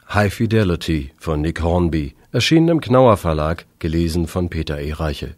High Fidelity von Nick Hornby, erschienen im Knauer Verlag, gelesen von Peter E. Reiche.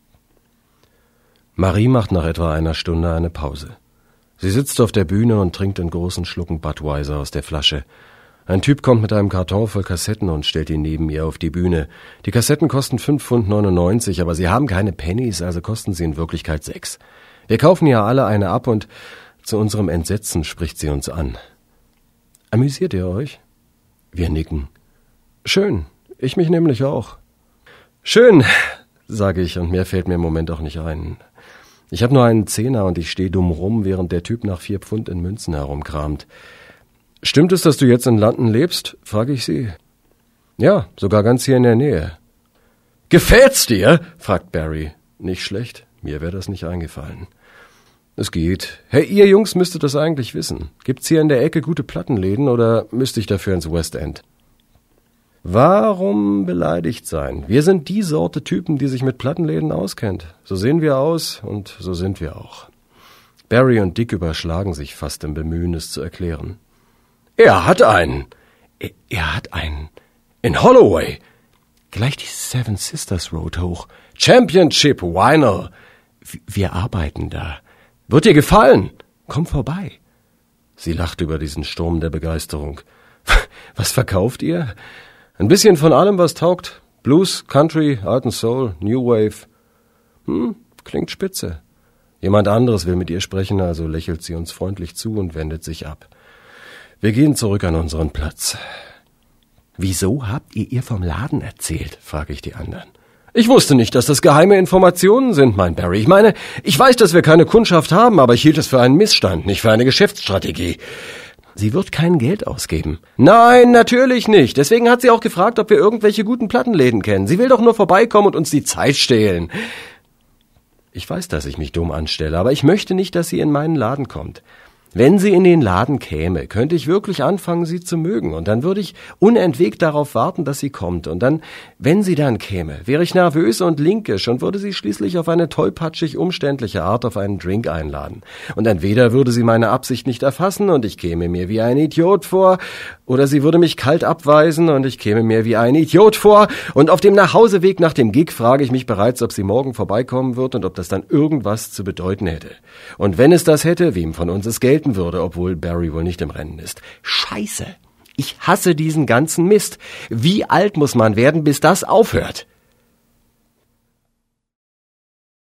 Marie macht nach etwa einer Stunde eine Pause. Sie sitzt auf der Bühne und trinkt in großen Schlucken Budweiser aus der Flasche. Ein Typ kommt mit einem Karton voll Kassetten und stellt ihn neben ihr auf die Bühne. Die Kassetten kosten 5,99 £, aber sie haben keine Pennies, also kosten sie in Wirklichkeit 6. Wir kaufen ja alle eine ab und zu unserem Entsetzen spricht sie uns an. Amüsiert ihr euch? Wir nicken. Schön, ich mich nämlich auch. Schön, sage ich, und mehr fällt mir im Moment auch nicht ein. Ich habe nur einen Zehner und ich stehe dumm rum, während der Typ nach 4 Pfund in Münzen herumkramt. Stimmt es, dass du jetzt in London lebst? Frage ich sie. Ja, sogar ganz hier in der Nähe. Gefällt's dir? Fragt Barry. Nicht schlecht, mir wäre das nicht eingefallen. Es geht. Hey, ihr Jungs müsstet das eigentlich wissen. Gibt's hier in der Ecke gute Plattenläden oder müsste ich dafür ins West End? Warum beleidigt sein? Wir sind die Sorte Typen, die sich mit Plattenläden auskennt. So sehen wir aus und so sind wir auch. Barry und Dick überschlagen sich fast im Bemühen, es zu erklären. Er hat einen. Er hat einen. In Holloway. Gleich die Seven Sisters Road hoch. Championship Vinyl. Wir arbeiten da. Wird dir gefallen? Komm vorbei. Sie lacht über diesen Sturm der Begeisterung. Was verkauft ihr? Ein bisschen von allem, was taugt. Blues, Country, Art and Soul, New Wave. Klingt spitze. Jemand anderes will mit ihr sprechen, also lächelt sie uns freundlich zu und wendet sich ab. Wir gehen zurück an unseren Platz. Wieso habt ihr vom Laden erzählt? Frage ich die anderen. Ich wusste nicht, dass das geheime Informationen sind, meint Barry. Ich meine, ich weiß, dass wir keine Kundschaft haben, aber ich hielt es für einen Missstand, nicht für eine Geschäftsstrategie. Sie wird kein Geld ausgeben. Nein, natürlich nicht. Deswegen hat sie auch gefragt, ob wir irgendwelche guten Plattenläden kennen. Sie will doch nur vorbeikommen und uns die Zeit stehlen. Ich weiß, dass ich mich dumm anstelle, aber ich möchte nicht, dass sie in meinen Laden kommt. Wenn sie in den Laden käme, könnte ich wirklich anfangen, sie zu mögen. Und dann würde ich unentwegt darauf warten, dass sie kommt. Und dann, wenn sie dann käme, wäre ich nervös und linkisch und würde sie schließlich auf eine tollpatschig umständliche Art auf einen Drink einladen. Und entweder würde sie meine Absicht nicht erfassen und ich käme mir wie ein Idiot vor, oder sie würde mich kalt abweisen und ich käme mir wie ein Idiot vor. Und auf dem Nachhauseweg nach dem Gig frage ich mich bereits, ob sie morgen vorbeikommen wird und ob das dann irgendwas zu bedeuten hätte. Und wenn es das hätte, wem von uns es gelten würde, obwohl Barry wohl nicht im Rennen ist. Scheiße! Ich hasse diesen ganzen Mist. Wie alt muss man werden, bis das aufhört?